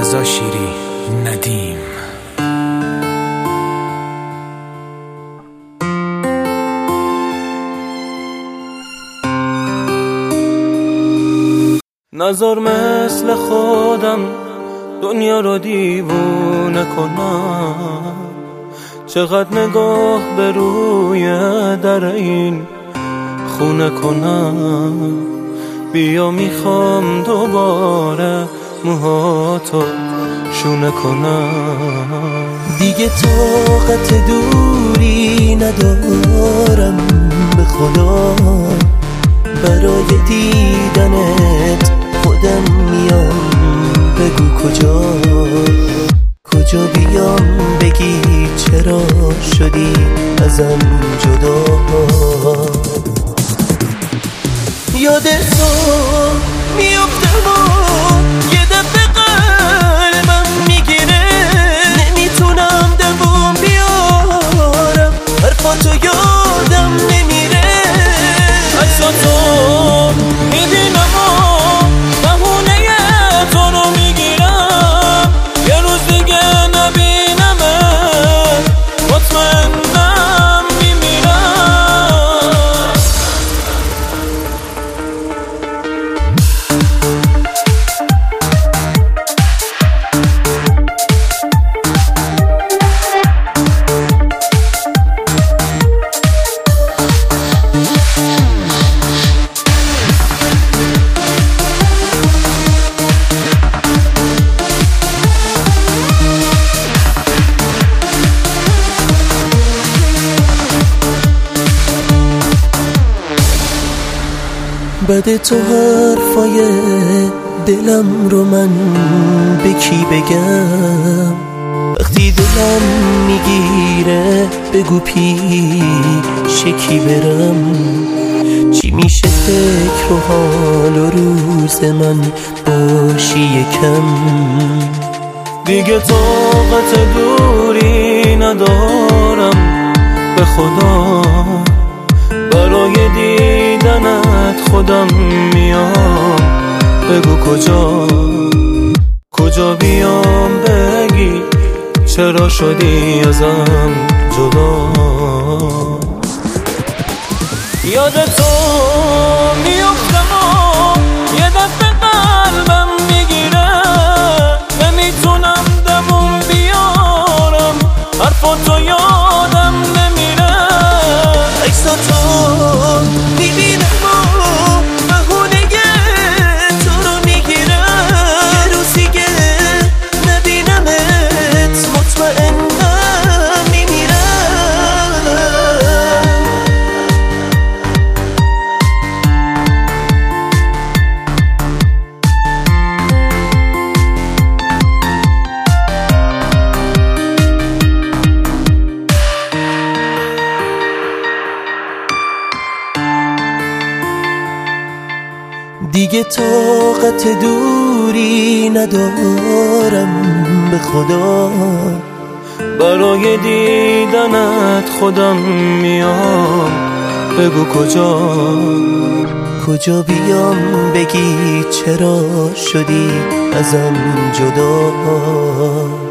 رضا شیری، ندیم. نظر مثل خودم دنیا رو دیوونه کنم، چقدر نگاه به روی در این خونه کنم. بیا میخوام دوباره موهاتو شونه کنم. دیگه طاقت دوری ندارم به خدا، برای دیدنت خودم میام. بگو کجا بیام، بگی چرا شدی ازم جدا. یادتو میافتم و یه دفعه قلبم میگیره، نمیتونم دووم بیارم، حرفاتو یادم نمیره. عکساتو میبینم و بهونه تو رو میگیرم، یه روز دیگه نبینمت مطمئنم میمیرم. بعد تو حرفای دلم رو من به کی بگم؟ وقتی دلم میگیره بگو پیش کی برم؟ چی میشه فکر و حال و روز من باشی یکم؟ دیگه طاقت دوری ندارم به خدا، برای دیدنت خودم میام. بگو کجا بیام، بگی چرا شدی ازم جدا. یادتو میافتم و یه دفعه قلبم میگیره، نمیتونم دووم بیارم، حرفاتو یادم نمیره. عکساتو میبینم و بهونه تو رو میگیرم، یه روز دیگه نبینمت مطمئنم میمیرم. دیگه طاقت دوری ندارم به خدا، برای دیدنت خودم میام. بگو کجا بیام، بگی چرا شدی ازم جدا.